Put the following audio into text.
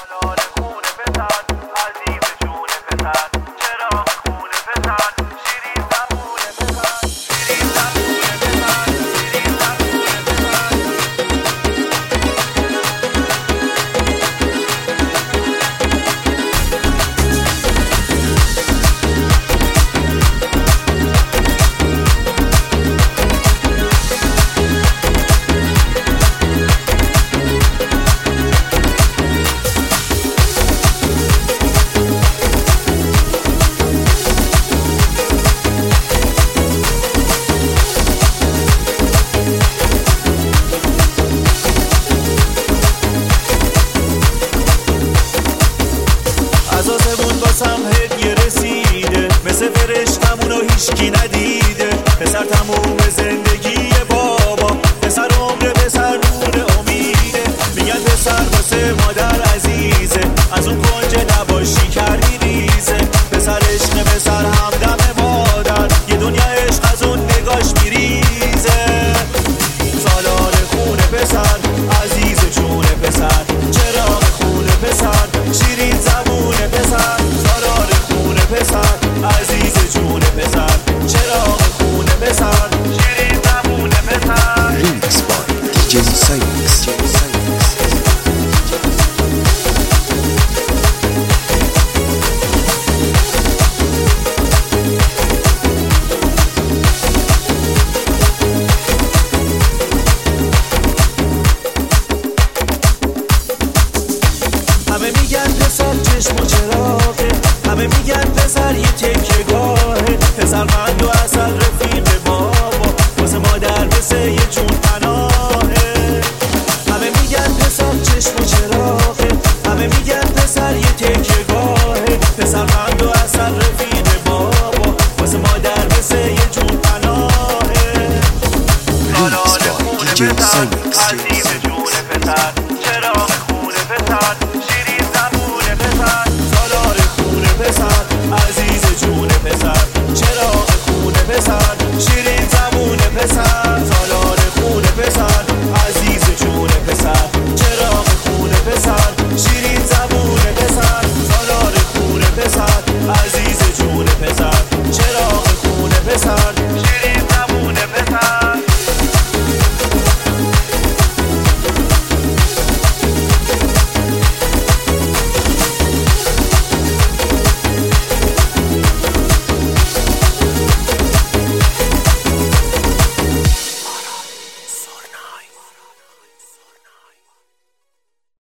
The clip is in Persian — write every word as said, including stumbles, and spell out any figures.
واسم هدیه رسیده، مثل فرشتمون رو هیچکی ندیده. پسر تموم زندگی بابا، پسر عمر، پسر نور امیده. میگن پسر واسه مادر عزیزه، از اون کنج نباشی کردی ریزه. پسر عشق، پسر همدم مادر، یه دنیا عشق از اون نگاش میریزه. سالار خونه پسر، عزیز جون پسر، چراغ خونه پسر، شیرین زبون پسر. سالار خونه پسر، عزیز جون پسر، چراغ خونه پسر، شیرین زبون پسر. ریمیکس بای دیجی سایمکس. همه میگن پسر چشم و چراغه، همه میگن پسر یه تکیه گاهه. پسر قند و اصل رفیق بابا، واسه مادر مثل یه جون پناهه. همه میگن پسر چشم و چراغه، همه میگن پسر یه تکیه گاهه. پسر قند و اصل رفیق بابا، واسه مادر مثل یه جون پناهه. ریمیکس بای دیجی سایمکس.